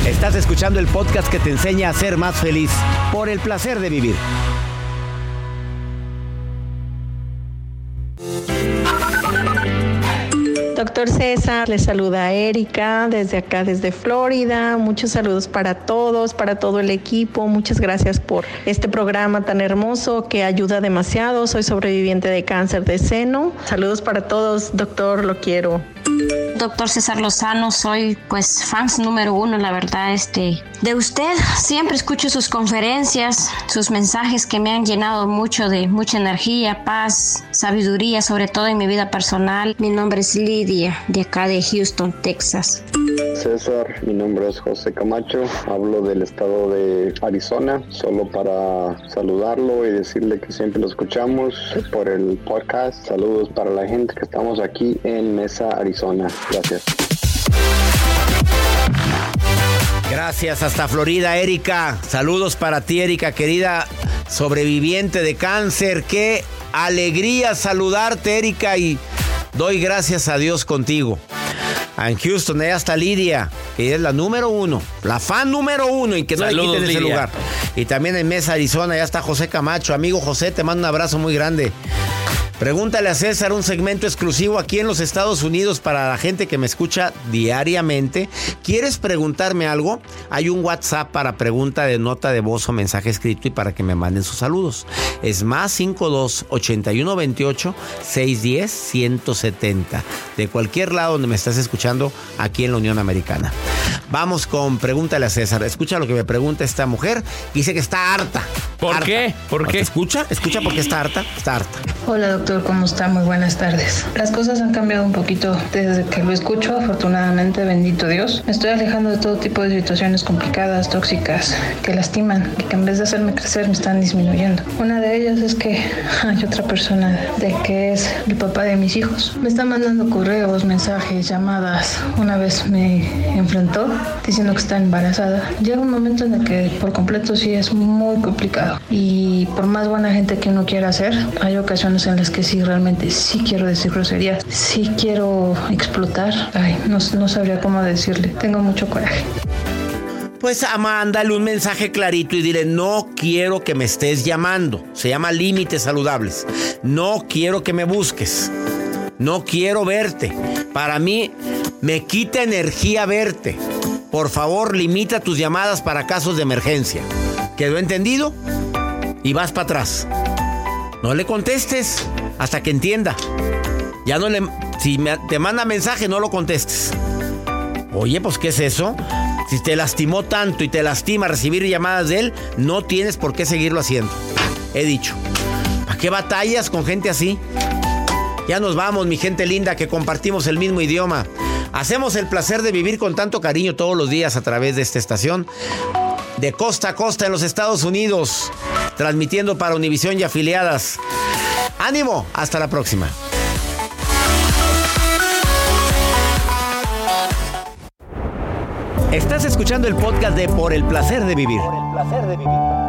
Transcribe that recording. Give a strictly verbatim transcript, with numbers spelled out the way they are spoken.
Estás escuchando el podcast que te enseña a ser más feliz. Por el placer de vivir. Doctor César, le saluda Erika desde acá, desde Florida. Muchos saludos para todos, para todo el equipo. Muchas gracias por este programa tan hermoso que ayuda demasiado. Soy sobreviviente de cáncer de seno. Saludos para todos, doctor, lo quiero. Doctor César Lozano, soy pues fans número uno, la verdad, este, de usted. Siempre escucho sus conferencias, sus mensajes que me han llenado mucho de mucha energía, paz, sabiduría, sobre todo en mi vida personal. Mi nombre es Lidia, de acá de Houston, Texas. César, mi nombre es José Camacho, hablo del estado de Arizona, solo para saludarlo y decirle que siempre lo escuchamos por el podcast. Saludos para la gente que estamos aquí en Mesa, Arizona. Gracias. Gracias, hasta Florida, Erika. Saludos para ti, Erika, querida sobreviviente de cáncer. Qué alegría saludarte, Erika, y doy gracias a Dios contigo. En Houston, allá está Lidia, que es la número uno, la fan número uno, y que no Saludos, le quiten ese Lidia. Lugar. Y también en Mesa, Arizona, allá está José Camacho. Amigo José, te mando un abrazo muy grande. Pregúntale a César, un segmento exclusivo aquí en los Estados Unidos para la gente que me escucha diariamente. ¿Quieres preguntarme algo? Hay un WhatsApp para pregunta de nota de voz o mensaje escrito y para que me manden sus saludos. Es más cinco dos, ochenta y uno veintiocho, seiscientos diez, ciento setenta. De cualquier lado donde me estás escuchando aquí en la Unión Americana. Vamos con Pregúntale a César. Escucha lo que me pregunta esta mujer. Dice que está harta. ¿Por harta. qué? ¿Por qué? Escucha, escucha porque está harta. Está harta. Hola doctor, ¿cómo está? Muy buenas tardes. Las cosas han cambiado un poquito desde que lo escucho, afortunadamente, bendito Dios. Me estoy alejando de todo tipo de situaciones complicadas, tóxicas, que lastiman y que en vez de hacerme crecer me están disminuyendo. Una de ellas es que hay otra persona de que es el papá de mis hijos. Me está mandando correos, mensajes, llamadas. Una vez me enfrentó diciendo que está embarazada. Llega un momento en el que por completo sí es muy complicado. Y por más buena gente que uno quiera ser, hay ocasiones en las que sí, realmente sí quiero decir groserías, sí quiero explotar. Ay, no, no sabría cómo decirle. Tengo mucho coraje. Pues mándale un mensaje clarito y dile: no quiero que me estés llamando. Se llama límites saludables. No quiero que me busques. No quiero verte. Para mí me quita energía verte. Por favor, limita tus llamadas para casos de emergencia. ¿Quedó entendido? Y vas para atrás. No le contestes hasta que entienda. Ya no le... Si me, te manda mensaje, no lo contestes. Oye, pues, ¿qué es eso? Si te lastimó tanto y te lastima recibir llamadas de él, no tienes por qué seguirlo haciendo. He dicho. ¿Para qué batallas con gente así? Ya nos vamos, mi gente linda, que compartimos el mismo idioma. Hacemos el placer de vivir con tanto cariño todos los días a través de esta estación. De costa a costa en los Estados Unidos. Transmitiendo para Univisión y afiliadas. ¡Ánimo! Hasta la próxima. Estás escuchando el podcast de Por el placer de vivir. Por el placer de vivir.